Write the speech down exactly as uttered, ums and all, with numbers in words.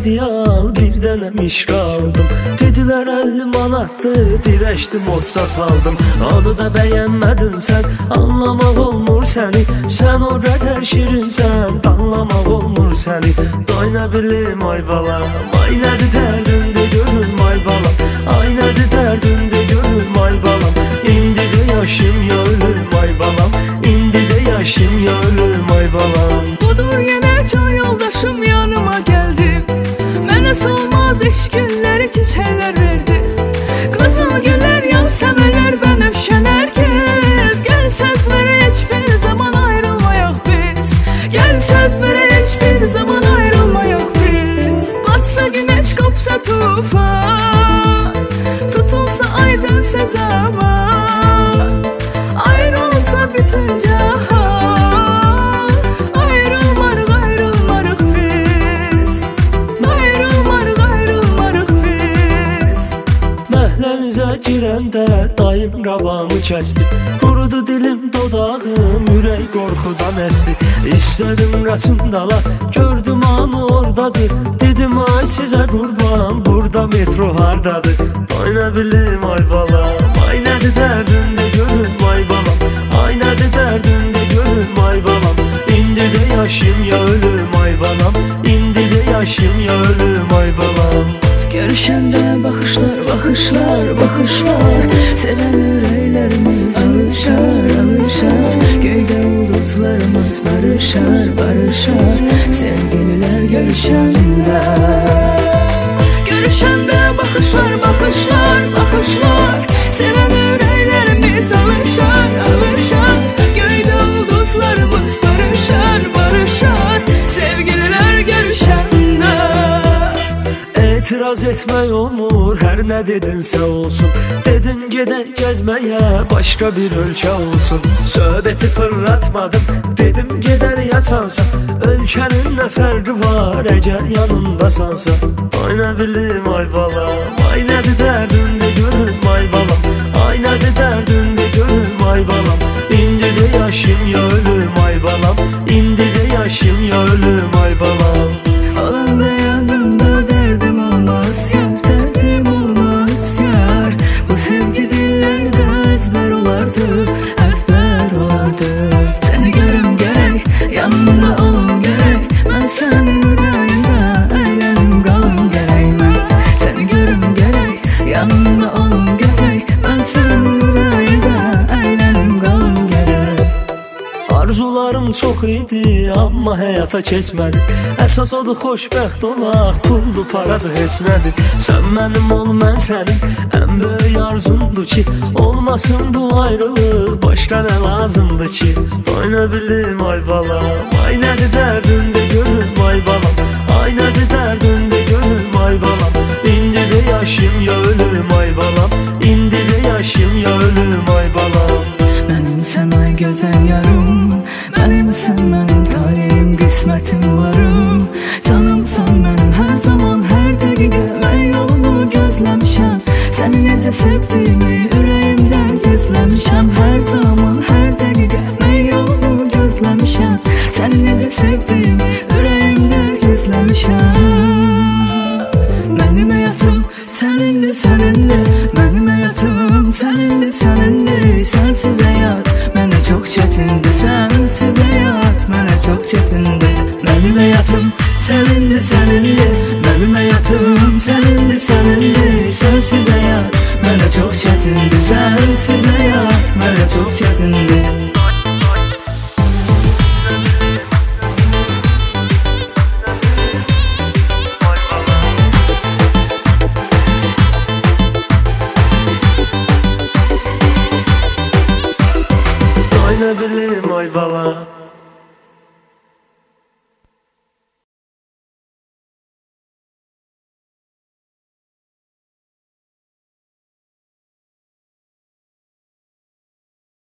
ideal, bir dənə mişqa aldım. Dedilər əlli manatdı, dirəşdim otsa saldım. Onu da bəyənmədin sən, anlamaq olmur səni. Sən o qədər şirinsən, danlamaq olmur səni. Doy nə bilim ay balam, ay nədir dərdində görüm ay balam. Ay nədir dərdində görüm ay balam. İndi də yaşım ya ölüm ay balam. İndi də yaşım ya ölüm ay balam. Budur yenə can yoldaşım yanıma geldi. Mənə solmaz eşq gülləri çiçəklər verdi. Qızıl güllər yan səmərlər bənövşələr kez. Gəl söz verə heç bir zaman ayrılmayaq biz. Gəl söz verə heç bir zaman ayrılmayaq biz. Batsa güneş qopsa tufan, tutulsa aydın zaman, ayrılsa bütün cahan, ayrılmarıq ayrılmarıq biz. Ayrılmarıq ayrılmarıq biz. Məhlənizə girəndə dayım qabağımı kəsdi. Qurudu dilim dodağım, ürək qorxudan əsdi. İstədim qaçım dala, gördüm anı oradadır. Dedim ay sizə qurban, burada metro hardadır. Ay nə bilim ay balam, ay nədir dərdində görüm ay balam. Ay nədir dərdində görüm ay balam. İndi də yaşım ya ölüm ay balam. İndi də yaşım ya ölüm ay balam. Görüşəndə baxışlar, baxışlar, baxışlar. Sevən ürəklərimiz alışar, alışar. Göydə ulduzlarımız barışar, barışar. Sevgililər görüşəndə. Görüşəndə baxışlar, baxışlar, baxışlar. Sevən ürəklərimiz alışar, alışar. Göydə ulduzlarımız barışar, barışar. Sevgililər görüşəndə. İtiraz etmək olmur, hər nə dedinsə olsun. Dedin gedək gəzməyə, başqa bir ölkə olsun. Söhbəti fırlatmadım, dedim gedər yaçansa. Ölkənin nə fərqi var, əgər yanımdasansa. Ay nə bilim ay balam, ay nədir dərdində görüm ay balam. Ay nədir dərdində görüm ay balam. İndi də yaşım ya ölüm ay balam. İndi də yaşım ya ölüm ay balam. Olanda yanımda derdim olmaz yar, derdim olmaz yar. Bu sevgi dillerde ezber olardı, ezber olardı. Seni görüm gerek, yanımda olum gerek. Ben senin yüreğinde eğlenim kalım gerek. Ben seni görüm gerek, yanımda olum gerek. Ben senin yüreğinde eğlenim kalım gerek. Arzularım çox idi, amma həyata keçmədi. Əsas odur xoşbəxt olaq, puldu paradır heç nədir. Sən mənim ol, mən sənin, ən böyük arzumdur ki, olmasın bu ayrılıq, başqa nə lazımdır ki. Ay nə bilim ay balam, ay nədir dərdində görüm ay balam. Ay nədir dərdində görüm ay balam. İndi də yaşım ya ölüm ay balam. İndi də yaşım ya ölüm ay balam. Mənim sən ay gözəl yarım, mənim sən mənim taleyim, qismətim varım. Canımsan mənim hər zaman, hər dəqiqə mən yolunu gözləmişəm. Səni necə sevdiyimi ürəyimdə gözləmişəm. Hər zaman, hər dəqiqə mən yolunu gözləmişəm. Səni necə sevdiyimi ürəyimdə gözləmişəm. Mənim həyatım sənindir, sənindir. Mənim həyatım sənindir, sənindir. Sənsiz həyat mənə çox çətindir. Sənsiz həyat mənə çox çətindir. Mənim həyatım sənindir, sənindir. Mənim həyatım sənindir, sənindir. Sənsiz həyat mənə çox çətindir. Sənsiz həyat mənə çox çətindir. Nə bilim